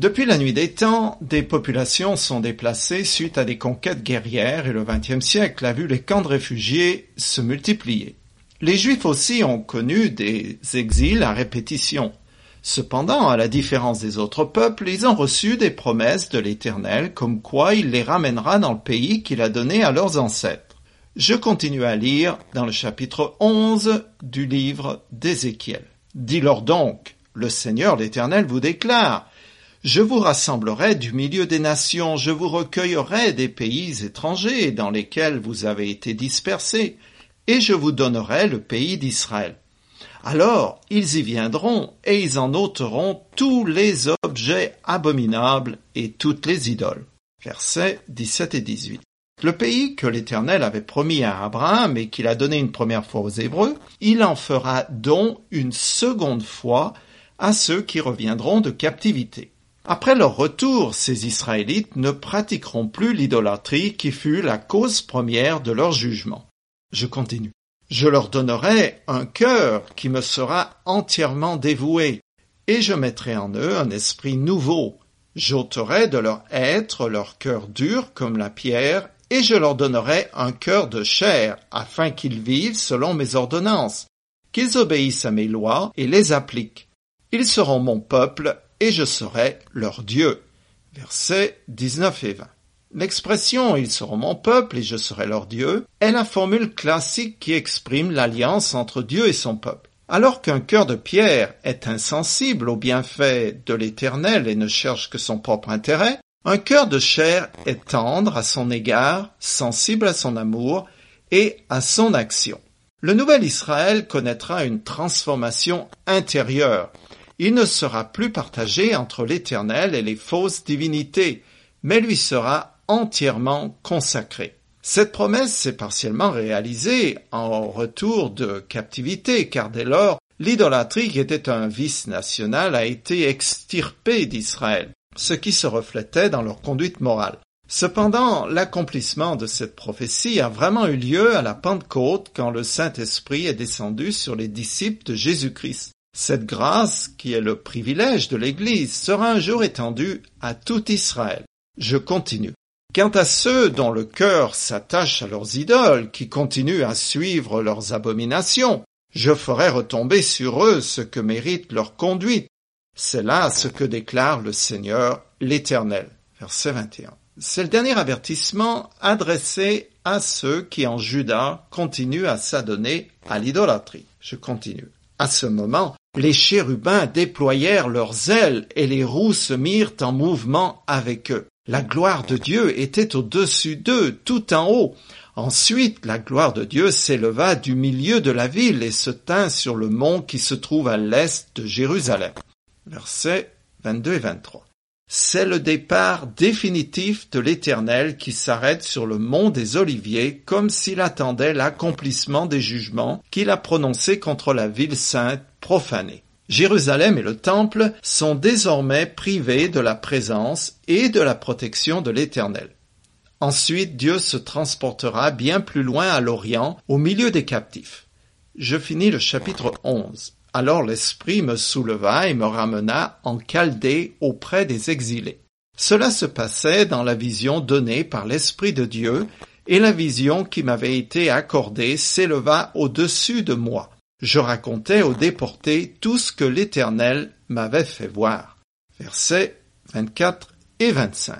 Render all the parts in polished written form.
Depuis la nuit des temps, des populations sont déplacées suite à des conquêtes guerrières et le XXe siècle a vu les camps de réfugiés se multiplier. Les Juifs aussi ont connu des exils à répétition. Cependant, à la différence des autres peuples, ils ont reçu des promesses de l'Éternel comme quoi il les ramènera dans le pays qu'il a donné à leurs ancêtres. Je continue à lire dans le chapitre 11 du livre d'Ézéchiel. « Dis-leur donc, le Seigneur l'Éternel vous déclare, « Je vous rassemblerai du milieu des nations, je vous recueillerai des pays étrangers dans lesquels vous avez été dispersés, et je vous donnerai le pays d'Israël. Alors ils y viendront, et ils en ôteront tous les objets abominables et toutes les idoles. » Versets 17 et 18. Le pays que l'Éternel avait promis à Abraham et qu'il a donné une première fois aux Hébreux, il en fera don une seconde fois à ceux qui reviendront de captivité. Après leur retour, ces Israélites ne pratiqueront plus l'idolâtrie qui fut la cause première de leur jugement. Je continue. Je leur donnerai un cœur qui me sera entièrement dévoué, et je mettrai en eux un esprit nouveau. J'ôterai de leur être leur cœur dur comme la pierre, et je leur donnerai un cœur de chair, afin qu'ils vivent selon mes ordonnances, qu'ils obéissent à mes lois et les appliquent. Ils seront mon peuple, et je serai leur Dieu. Versets 19 et 20. L'expression « ils seront mon peuple et je serai leur Dieu » est la formule classique qui exprime l'alliance entre Dieu et son peuple. Alors qu'un cœur de pierre est insensible aux bienfaits de l'Éternel et ne cherche que son propre intérêt, un cœur de chair est tendre à son égard, sensible à son amour et à son action. Le nouvel Israël connaîtra une transformation intérieure. Il ne sera plus partagé entre l'Éternel et les fausses divinités, mais lui sera entièrement consacré. Cette promesse s'est partiellement réalisée en retour de captivité, car dès lors, l'idolâtrie qui était un vice national a été extirpée d'Israël, ce qui se reflétait dans leur conduite morale. Cependant, l'accomplissement de cette prophétie a vraiment eu lieu à la Pentecôte quand le Saint-Esprit est descendu sur les disciples de Jésus-Christ. Cette grâce, qui est le privilège de l'Église, sera un jour étendue à tout Israël. Je continue. Quant à ceux dont le cœur s'attache à leurs idoles, qui continuent à suivre leurs abominations, je ferai retomber sur eux ce que mérite leur conduite. C'est là ce que déclare le Seigneur l'Éternel. Verset 21. C'est le dernier avertissement adressé à ceux qui en Juda continuent à s'adonner à l'idolâtrie. Je continue. À ce moment, les chérubins déployèrent leurs ailes et les roues se mirent en mouvement avec eux. La gloire de Dieu était au-dessus d'eux, tout en haut. Ensuite, la gloire de Dieu s'éleva du milieu de la ville et se tint sur le mont qui se trouve à l'est de Jérusalem. Versets 22 et 23. C'est le départ définitif de l'Éternel qui s'arrête sur le mont des Oliviers comme s'il attendait l'accomplissement des jugements qu'il a prononcés contre la ville sainte profanée. Jérusalem et le Temple sont désormais privés de la présence et de la protection de l'Éternel. Ensuite, Dieu se transportera bien plus loin à l'Orient, au milieu des captifs. Je finis le chapitre 11. Alors l'Esprit me souleva et me ramena en Chaldée auprès des exilés. Cela se passait dans la vision donnée par l'Esprit de Dieu, et la vision qui m'avait été accordée s'éleva au-dessus de moi. Je racontais aux déportés tout ce que l'Éternel m'avait fait voir. Versets 24 et 25.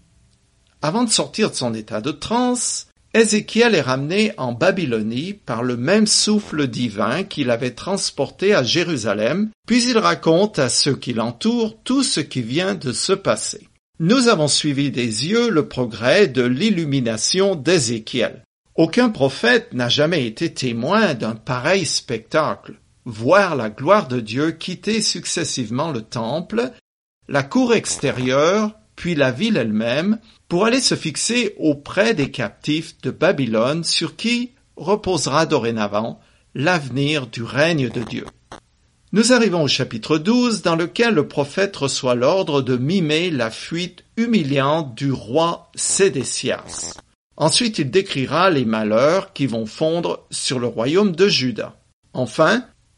Avant de sortir de son état de transe, Ézéchiel est ramené en Babylonie par le même souffle divin qui l'avait transporté à Jérusalem, puis il raconte à ceux qui l'entourent tout ce qui vient de se passer. Nous avons suivi des yeux le progrès de l'illumination d'Ézéchiel. Aucun prophète n'a jamais été témoin d'un pareil spectacle. Voir la gloire de Dieu quitter successivement le temple, la cour extérieure, puis la ville elle-même, pour aller se fixer auprès des captifs de Babylone sur qui reposera dorénavant l'avenir du règne de Dieu. Nous arrivons au chapitre 12 dans lequel le prophète reçoit l'ordre de mimer la fuite humiliante du roi Sédécias. Ensuite, il décrira les malheurs qui vont fondre sur le royaume de Juda. Enfin,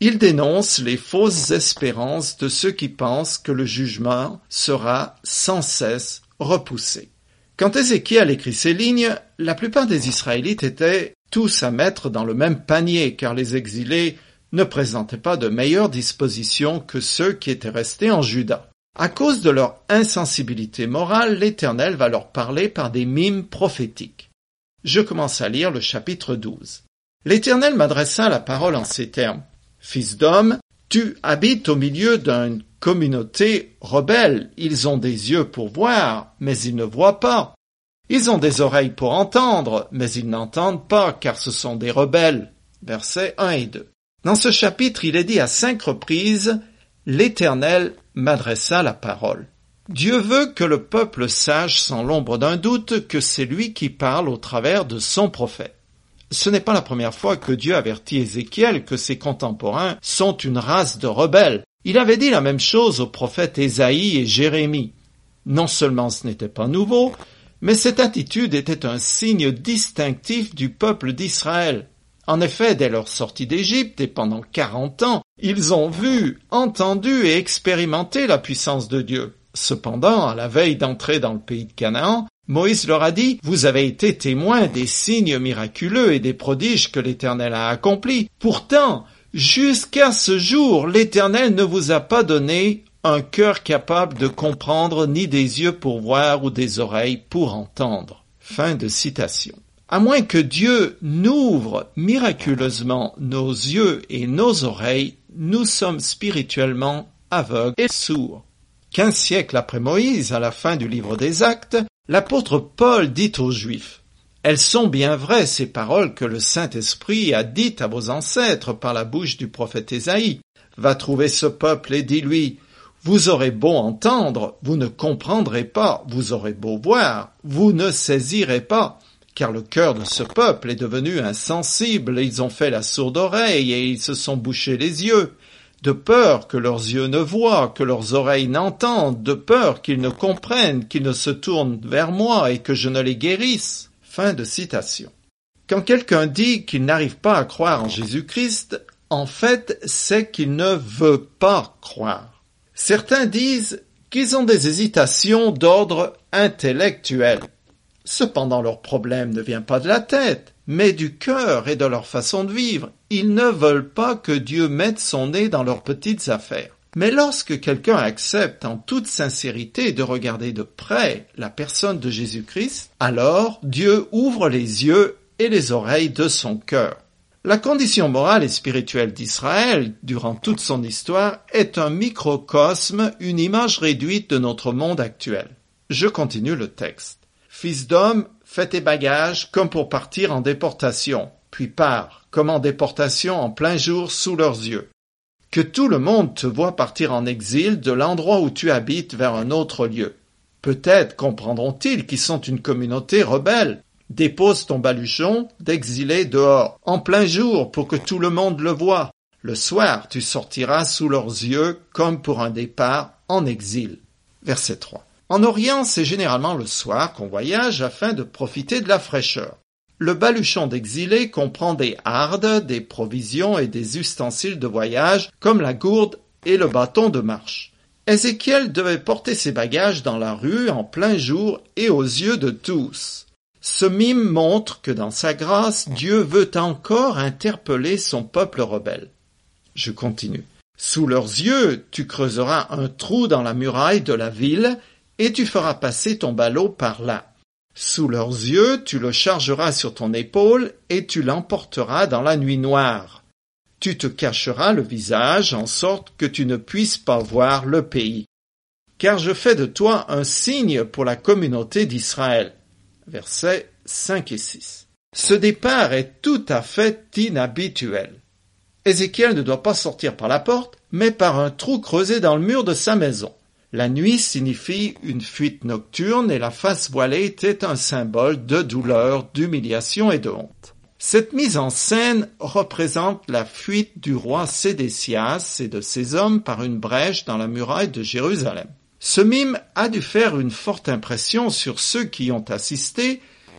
Il dénonce les fausses espérances de ceux qui pensent que le jugement sera sans cesse repoussé. Quand Ézéchiel écrit ces lignes, la plupart des Israélites étaient tous à mettre dans le même panier, car les exilés ne présentaient pas de meilleures dispositions que ceux qui étaient restés en Juda. À cause de leur insensibilité morale, l'Éternel va leur parler par des mimes prophétiques. Je commence à lire le chapitre 12. L'Éternel m'adressa la parole en ces termes. « Fils d'homme, tu habites au milieu d'une communauté rebelle. Ils ont des yeux pour voir, mais ils ne voient pas. Ils ont des oreilles pour entendre, mais ils n'entendent pas, car ce sont des rebelles. » Versets 1 et 2. Dans ce chapitre, il est dit à 5 reprises « L'Éternel m'adressa la parole ». Dieu veut que le peuple sache sans l'ombre d'un doute que c'est lui qui parle au travers de son prophète. Ce n'est pas la première fois que Dieu avertit Ézéchiel que ses contemporains sont une race de rebelles. Il avait dit la même chose aux prophètes Ésaïe et Jérémie. Non seulement ce n'était pas nouveau, mais cette attitude était un signe distinctif du peuple d'Israël. En effet, dès leur sortie d'Égypte et pendant 40 ans, ils ont vu, entendu et expérimenté la puissance de Dieu. Cependant, à la veille d'entrer dans le pays de Canaan, Moïse leur a dit « Vous avez été témoins des signes miraculeux et des prodiges que l'Éternel a accomplis. Pourtant, jusqu'à ce jour, l'Éternel ne vous a pas donné un cœur capable de comprendre, ni des yeux pour voir ou des oreilles pour entendre. » Fin de citation. À moins que Dieu n'ouvre miraculeusement nos yeux et nos oreilles, nous sommes spirituellement aveugles et sourds. 15 siècles après Moïse, à la fin du livre des Actes, l'apôtre Paul dit aux Juifs « Elles sont bien vraies ces paroles que le Saint-Esprit a dites à vos ancêtres par la bouche du prophète Ésaïe. Va trouver ce peuple et dis-lui « Vous aurez beau entendre, vous ne comprendrez pas, vous aurez beau voir, vous ne saisirez pas. » Car le cœur de ce peuple est devenu insensible, et ils ont fait la sourde oreille, et ils se sont bouchés les yeux, de peur que leurs yeux ne voient, que leurs oreilles n'entendent, de peur qu'ils ne comprennent, qu'ils ne se tournent vers moi, et que je ne les guérisse. Fin de citation. Quand quelqu'un dit qu'il n'arrive pas à croire en Jésus-Christ, en fait, c'est qu'il ne veut pas croire. Certains disent qu'ils ont des hésitations d'ordre intellectuel. Cependant, leur problème ne vient pas de la tête, mais du cœur et de leur façon de vivre. Ils ne veulent pas que Dieu mette son nez dans leurs petites affaires. Mais lorsque quelqu'un accepte en toute sincérité de regarder de près la personne de Jésus-Christ, alors Dieu ouvre les yeux et les oreilles de son cœur. La condition morale et spirituelle d'Israël, durant toute son histoire, est un microcosme, une image réduite de notre monde actuel. Je continue le texte. Fils d'homme, fais tes bagages comme pour partir en déportation, puis pars, comme en déportation en plein jour sous leurs yeux. Que tout le monde te voie partir en exil de l'endroit où tu habites vers un autre lieu. Peut-être comprendront-ils qu'ils sont une communauté rebelle. Dépose ton baluchon d'exilés dehors, en plein jour, pour que tout le monde le voie. Le soir, tu sortiras sous leurs yeux comme pour un départ en exil. Verset 3. En Orient, c'est généralement le soir qu'on voyage afin de profiter de la fraîcheur. Le baluchon d'exilé comprend des hardes, des provisions et des ustensiles de voyage comme la gourde et le bâton de marche. Ézéchiel devait porter ses bagages dans la rue en plein jour et aux yeux de tous. Ce mime montre que dans sa grâce, Dieu veut encore interpeller son peuple rebelle. Je continue. Sous leurs yeux, tu creuseras un trou dans la muraille de la ville et tu feras passer ton ballot par là. Sous leurs yeux, tu le chargeras sur ton épaule et tu l'emporteras dans la nuit noire. Tu te cacheras le visage en sorte que tu ne puisses pas voir le pays. Car je fais de toi un signe pour la communauté d'Israël. Versets 5 et 6. Ce départ est tout à fait inhabituel. Ézéchiel ne doit pas sortir par la porte, mais par un trou creusé dans le mur de sa maison. La nuit signifie une fuite nocturne et la face voilée était un symbole de douleur, d'humiliation et de honte. Cette mise en scène représente la fuite du roi Sédécias et de ses hommes par une brèche dans la muraille de Jérusalem. Ce mime a dû faire une forte impression sur ceux qui y ont assisté,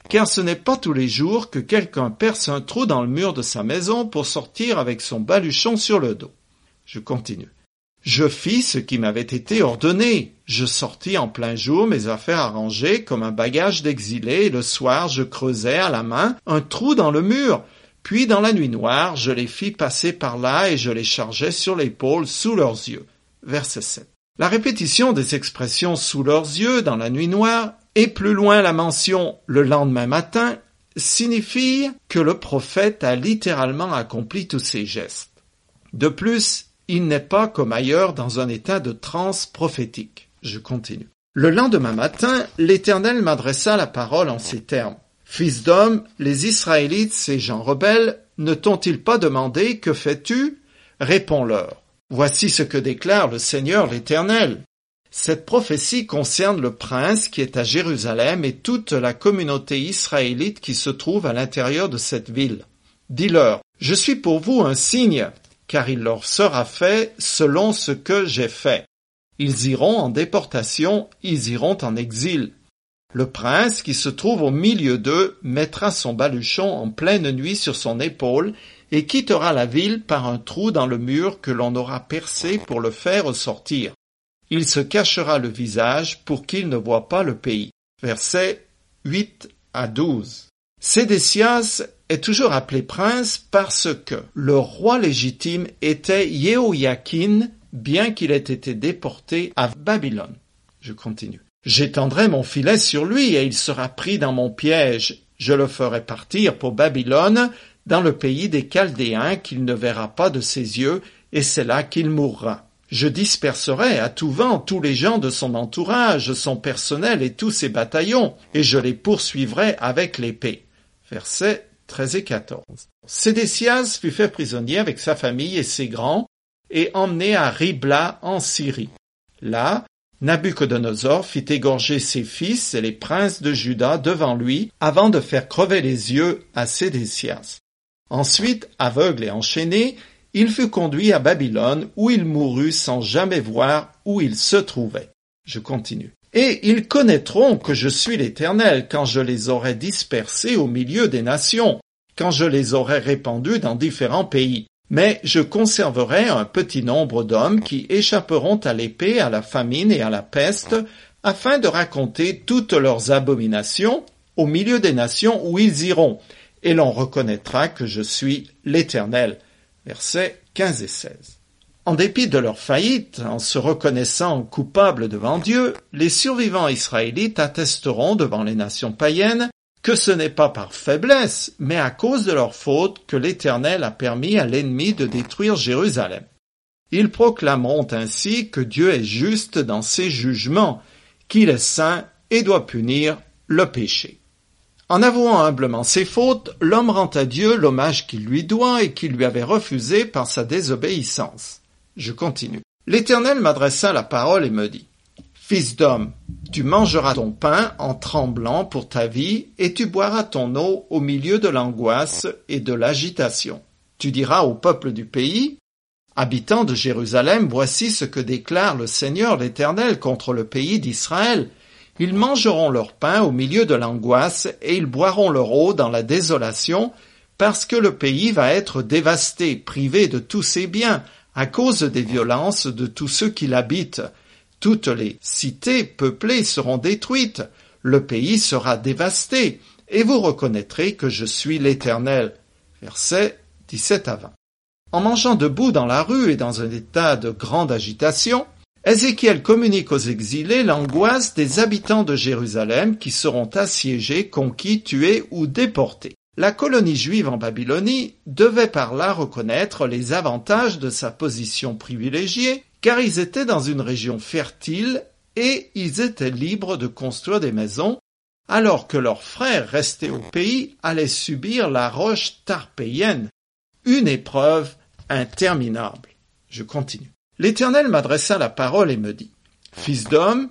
car ce n'est pas tous les jours que quelqu'un perce un trou dans le mur de sa maison pour sortir avec son baluchon sur le dos. Je continue. Je fis ce qui m'avait été ordonné. Je sortis en plein jour, mes affaires arrangées comme un bagage d'exilé, et le soir je creusai à la main un trou dans le mur. Puis dans la nuit noire, je les fis passer par là et je les chargeai sur l'épaule sous leurs yeux. Verset 7. La répétition des expressions sous leurs yeux dans la nuit noire et plus loin la mention le lendemain matin signifie que le prophète a littéralement accompli tous ces gestes. De plus, il n'est pas comme ailleurs dans un état de transe prophétique. Je continue. Le lendemain matin, l'Éternel m'adressa la parole en ces termes. Fils d'homme, les Israélites, ces gens rebelles, ne t'ont-ils pas demandé « Que fais-tu » Réponds-leur. Voici ce que déclare le Seigneur l'Éternel. Cette prophétie concerne le prince qui est à Jérusalem et toute la communauté israélite qui se trouve à l'intérieur de cette ville. Dis-leur, je suis pour vous un signe, car il leur sera fait selon ce que j'ai fait. Ils iront en déportation, ils iront en exil. Le prince qui se trouve au milieu d'eux mettra son baluchon en pleine nuit sur son épaule et quittera la ville par un trou dans le mur que l'on aura percé pour le faire sortir. Il se cachera le visage pour qu'il ne voie pas le pays. Versets 8 à 12. Sédécias est toujours appelé prince parce que le roi légitime était Jéhoïakin, bien qu'il ait été déporté à Babylone. Je continue. J'étendrai mon filet sur lui et il sera pris dans mon piège. Je le ferai partir pour Babylone, dans le pays des Chaldéens qu'il ne verra pas de ses yeux, et c'est là qu'il mourra. Je disperserai à tout vent tous les gens de son entourage, son personnel et tous ses bataillons, et je les poursuivrai avec l'épée. Versets 13 et 14. Sédécias fut fait prisonnier avec sa famille et ses grands, et emmené à Ribla en Syrie. Là, Nabuchodonosor fit égorger ses fils et les princes de Juda devant lui, avant de faire crever les yeux à Sédécias. Ensuite, aveugle et enchaîné, il fut conduit à Babylone, où il mourut sans jamais voir où il se trouvait. Je continue. Et ils connaîtront que je suis l'Éternel quand je les aurai dispersés au milieu des nations, quand je les aurai répandus dans différents pays. Mais je conserverai un petit nombre d'hommes qui échapperont à l'épée, à la famine et à la peste, afin de raconter toutes leurs abominations au milieu des nations où ils iront, et l'on reconnaîtra que je suis l'Éternel. Versets 15 et 16. En dépit de leur faillite, en se reconnaissant coupables devant Dieu, les survivants israélites attesteront devant les nations païennes que ce n'est pas par faiblesse, mais à cause de leur faute que l'Éternel a permis à l'ennemi de détruire Jérusalem. Ils proclameront ainsi que Dieu est juste dans ses jugements, qu'il est saint et doit punir le péché. En avouant humblement ses fautes, l'homme rend à Dieu l'hommage qu'il lui doit et qu'il lui avait refusé par sa désobéissance. Je continue. L'Éternel m'adressa la parole et me dit, « Fils d'homme, tu mangeras ton pain en tremblant pour ta vie et tu boiras ton eau au milieu de l'angoisse et de l'agitation. Tu diras au peuple du pays, « Habitants de Jérusalem, voici ce que déclare le Seigneur l'Éternel contre le pays d'Israël. Ils mangeront leur pain au milieu de l'angoisse et ils boiront leur eau dans la désolation, parce que le pays va être dévasté, privé de tous ses biens, à cause des violences de tous ceux qui l'habitent. Toutes les cités peuplées seront détruites, le pays sera dévasté, et vous reconnaîtrez que je suis l'Éternel. » Versets 17 à 20. En mangeant debout dans la rue et dans un état de grande agitation, Ézéchiel communique aux exilés l'angoisse des habitants de Jérusalem qui seront assiégés, conquis, tués ou déportés. La colonie juive en Babylonie devait par là reconnaître les avantages de sa position privilégiée, car ils étaient dans une région fertile et ils étaient libres de construire des maisons, alors que leurs frères restés au pays allaient subir la roche tarpéienne, une épreuve interminable. Je continue. L'Éternel m'adressa la parole et me dit, « Fils d'homme,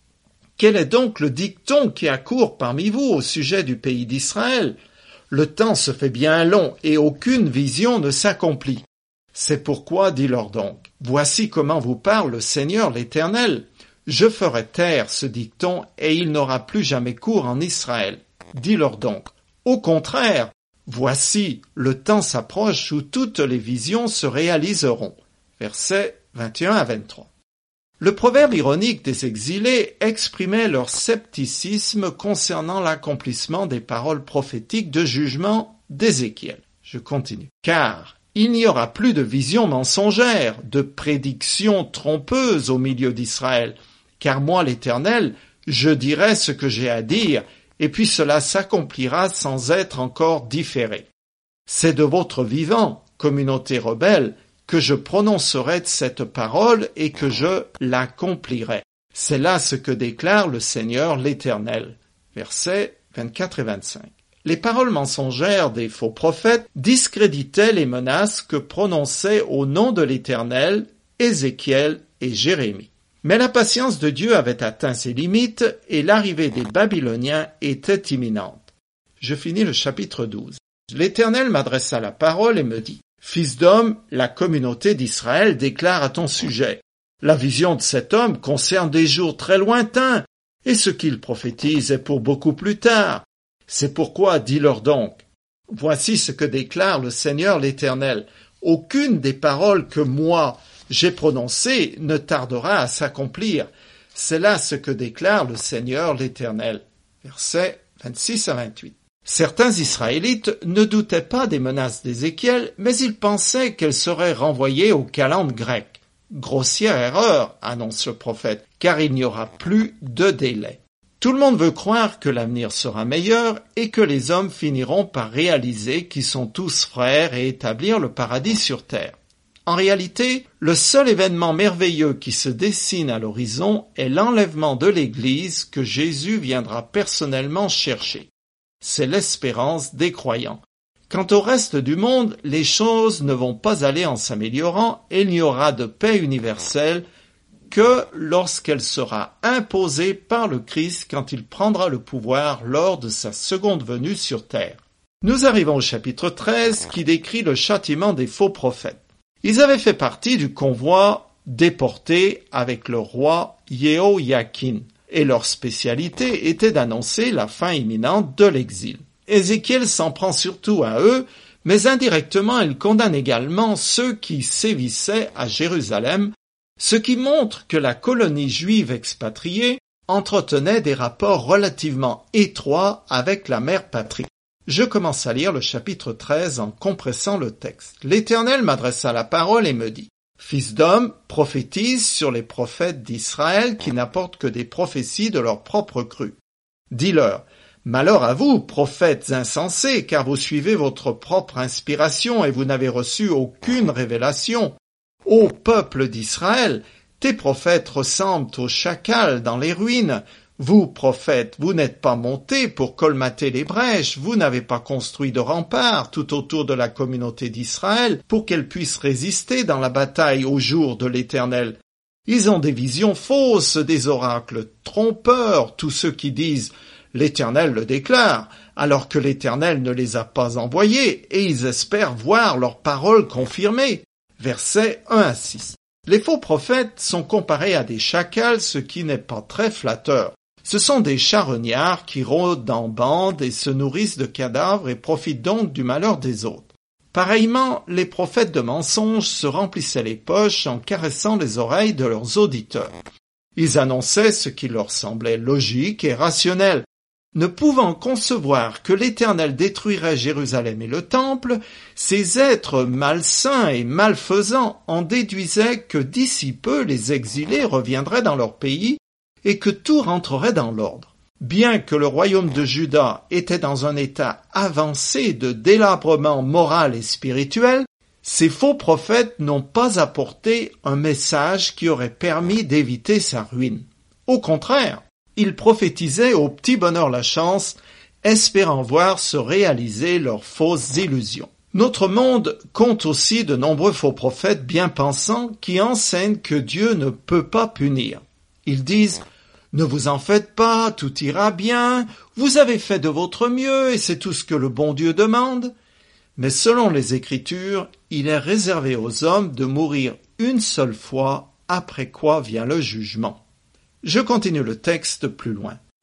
quel est donc le dicton qui accourt parmi vous au sujet du pays d'Israël ? Le temps se fait bien long et aucune vision ne s'accomplit. C'est pourquoi, dis-leur donc, voici comment vous parle le Seigneur l'Éternel. Je ferai taire ce dicton et il n'aura plus jamais cours en Israël. Dis-leur donc, au contraire, voici, le temps s'approche où toutes les visions se réaliseront. Versets 21 à 23. Le proverbe ironique des exilés exprimait leur scepticisme concernant l'accomplissement des paroles prophétiques de jugement d'Ézéchiel. Je continue. Car il n'y aura plus de visions mensongères, de prédictions trompeuses au milieu d'Israël. Car moi, l'Éternel, je dirai ce que j'ai à dire, et puis cela s'accomplira sans être encore différé. C'est de votre vivant, communauté rebelle, que je prononcerai cette parole et que je l'accomplirai. C'est là ce que déclare le Seigneur l'Éternel. Versets 24 et 25. Les paroles mensongères des faux prophètes discréditaient les menaces que prononçaient au nom de l'Éternel Ézéchiel et Jérémie. Mais la patience de Dieu avait atteint ses limites et l'arrivée des Babyloniens était imminente. Je finis le chapitre 12. L'Éternel m'adressa la parole et me dit: Fils d'homme, la communauté d'Israël déclare à ton sujet. La vision de cet homme concerne des jours très lointains, et ce qu'il prophétise est pour beaucoup plus tard. C'est pourquoi dis-leur donc, voici ce que déclare le Seigneur l'Éternel. Aucune des paroles que moi j'ai prononcées ne tardera à s'accomplir. C'est là ce que déclare le Seigneur l'Éternel. Versets 26 à 28. Certains Israélites ne doutaient pas des menaces d'Ézéchiel, mais ils pensaient qu'elles seraient renvoyées aux calendes grecques. Grossière erreur, annonce le prophète, car il n'y aura plus de délai. Tout le monde veut croire que l'avenir sera meilleur et que les hommes finiront par réaliser qu'ils sont tous frères et établir le paradis sur terre. En réalité, le seul événement merveilleux qui se dessine à l'horizon est l'enlèvement de l'Église que Jésus viendra personnellement chercher. C'est l'espérance des croyants. Quant au reste du monde, les choses ne vont pas aller en s'améliorant et il n'y aura de paix universelle que lorsqu'elle sera imposée par le Christ quand il prendra le pouvoir lors de sa seconde venue sur terre. Nous arrivons au chapitre 13 qui décrit le châtiment des faux prophètes. Ils avaient fait partie du convoi déporté avec le roi Jéhoïakin. Et leur spécialité était d'annoncer la fin imminente de l'exil. Ézéchiel s'en prend surtout à eux, mais indirectement il condamne également ceux qui sévissaient à Jérusalem, ce qui montre que la colonie juive expatriée entretenait des rapports relativement étroits avec la mère patrie. Je commence à lire le chapitre 13 en compressant le texte. L'Éternel m'adressa la parole et me dit: Fils d'homme, prophétise sur les prophètes d'Israël qui n'apportent que des prophéties de leur propre cru. Dis-leur: Malheur à vous, prophètes insensés, car vous suivez votre propre inspiration et vous n'avez reçu aucune révélation. Ô peuple d'Israël, tes prophètes ressemblent aux chacals dans les ruines. Vous, prophètes, vous n'êtes pas montés pour colmater les brèches, vous n'avez pas construit de remparts tout autour de la communauté d'Israël pour qu'elle puisse résister dans la bataille au jour de l'Éternel. Ils ont des visions fausses, des oracles trompeurs, tous ceux qui disent « l'Éternel le déclare », alors que l'Éternel ne les a pas envoyés, et ils espèrent voir leurs paroles confirmées. Versets 1 à 6. Les faux prophètes sont comparés à des chacals, ce qui n'est pas très flatteur. Ce sont des charognards qui rôdent en bande et se nourrissent de cadavres et profitent donc du malheur des autres. Pareillement, les prophètes de mensonges se remplissaient les poches en caressant les oreilles de leurs auditeurs. Ils annonçaient ce qui leur semblait logique et rationnel. Ne pouvant concevoir que l'Éternel détruirait Jérusalem et le Temple, ces êtres malsains et malfaisants en déduisaient que d'ici peu les exilés reviendraient dans leur pays et que tout rentrerait dans l'ordre. Bien que le royaume de Juda était dans un état avancé de délabrement moral et spirituel, ces faux prophètes n'ont pas apporté un message qui aurait permis d'éviter sa ruine. Au contraire, ils prophétisaient au petit bonheur la chance, espérant voir se réaliser leurs fausses illusions. Notre monde compte aussi de nombreux faux prophètes bien pensants qui enseignent que Dieu ne peut pas punir. Ils disent « Ne vous en faites pas, tout ira bien, vous avez fait de votre mieux et c'est tout ce que le bon Dieu demande. » Mais selon les Écritures, il est réservé aux hommes de mourir une seule fois, après quoi vient le jugement. Je continue le texte plus loin.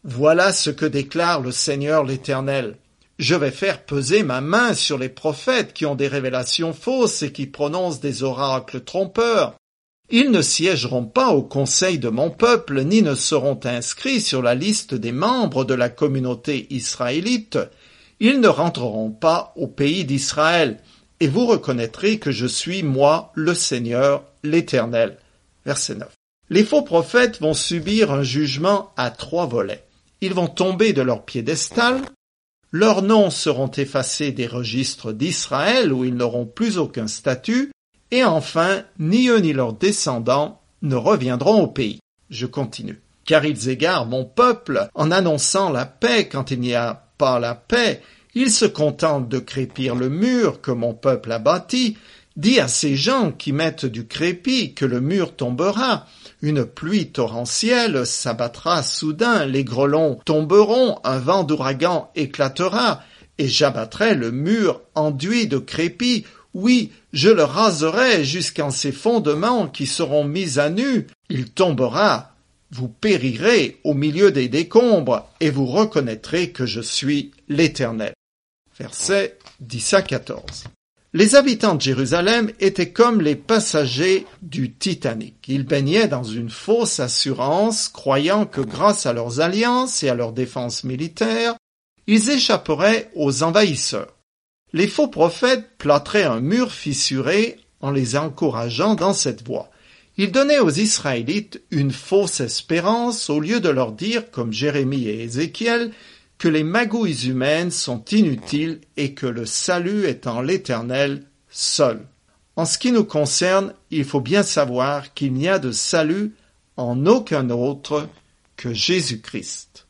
Voilà ce que déclare le Seigneur l'Éternel. Je vais faire peser ma main sur les prophètes qui ont des révélations fausses et qui prononcent des oracles trompeurs. Ils ne siégeront pas au conseil de mon peuple, ni ne seront inscrits sur la liste des membres de la communauté israélite. Ils ne rentreront pas au pays d'Israël, et vous reconnaîtrez que je suis, moi, le Seigneur, l'Éternel. Verset 9. Les faux prophètes vont subir un jugement à 3 volets. Ils vont tomber de leur piédestal, leurs noms seront effacés des registres d'Israël où ils n'auront plus aucun statut, et enfin, ni eux ni leurs descendants ne reviendront au pays. Je continue. Car ils égarent mon peuple en annonçant la paix quand il n'y a pas la paix. Ils se contentent de crépir le mur que mon peuple a bâti. Dis à ces gens qui mettent du crépi que le mur tombera. Une pluie torrentielle s'abattra soudain, les grêlons tomberont, un vent d'ouragan éclatera, et j'abattrai le mur enduit de crépi. Oui, je le raserai jusqu'en ses fondements qui seront mis à nu. Il tombera, vous périrez au milieu des décombres, et vous reconnaîtrez que je suis l'Éternel. Versets 10 à 14. Les habitants de Jérusalem étaient comme les passagers du Titanic. Ils baignaient dans une fausse assurance, croyant que grâce à leurs alliances et à leur défense militaire, ils échapperaient aux envahisseurs. Les faux prophètes plâtraient un mur fissuré en les encourageant dans cette voie. Ils donnaient aux Israélites une fausse espérance au lieu de leur dire, comme Jérémie et Ézéchiel, que les magouilles humaines sont inutiles et que le salut est en l'Éternel seul. En ce qui nous concerne, il faut bien savoir qu'il n'y a de salut en aucun autre que Jésus-Christ.